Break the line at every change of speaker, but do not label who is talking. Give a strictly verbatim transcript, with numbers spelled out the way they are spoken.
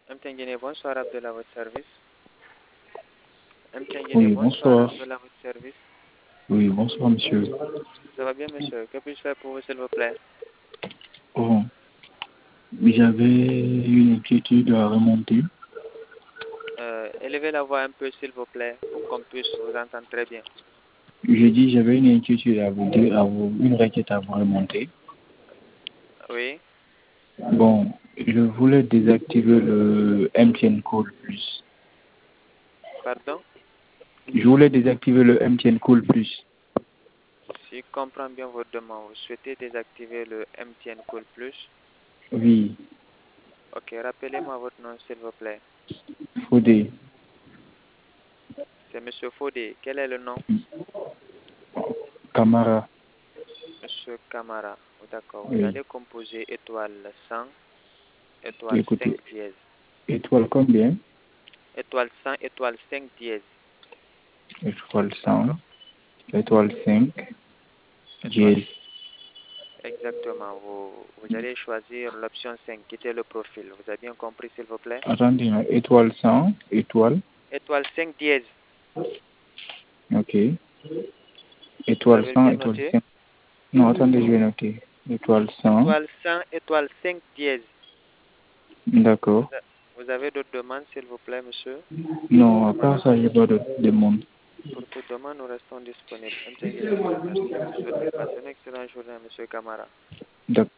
M T N Guinée, bonsoir Abdullah, votre service. M T N Guinée,
Oui,
bonsoir
bonsoir.
Abdullah, votre service.
Oui, bonsoir, monsieur.
Ça va bien, monsieur? Que puis-je faire pour vous, s'il vous plaît?
Bon, j'avais une inquiétude à remonter.
Euh, élevez la voix un peu, s'il vous plaît, pour qu'on puisse vous entendre très bien.
J'ai dit j'avais une inquiétude à vous dire, à vous, une requête à vous remonter.
Oui,
Bon, je voulais désactiver le M T N Cool Plus.
pardon?
Je voulais désactiver le M T N Cool Plus.
Si je comprends bien votre demande, vous souhaitez désactiver le M T N Cool Plus.
Oui,
Ok, rappelez-moi votre nom, s'il vous plaît.
Faudé.
C'est monsieur Fodé. Quel est le nom?
Camara.
Monsieur Camara. Oh, d'accord, vous
Oui.
allez composer étoile cent, étoile
Écoutez,
cinq dièse.
étoile combien?
Étoile cent, étoile cinq dièse.
Étoile cent,
D'accord?
étoile cinq,
Étoile,
dièse.
exactement. Vous, vous allez choisir l'option cinq, quitter le profil. Vous avez bien compris, s'il vous plaît?
Attendez, hein, étoile cent, étoile.
Étoile cinq dièse.
Ok.
Vous
Étoile
avez
cent,
bien
étoile
noté?
cinq. Non, attendez, je vais noter. Étoile cent.
Étoile cent, étoile cinq dièse. Vous,
D'accord.
a- vous avez d'autres demandes, s'il vous plaît, monsieur?
Non, à part ça, j'ai pas de demande.
Pour toute demande, nous restons disponibles. M T N Guinée vous remercie. Vous souhaite de passer une excellente journée, monsieur Camara.
D'accord.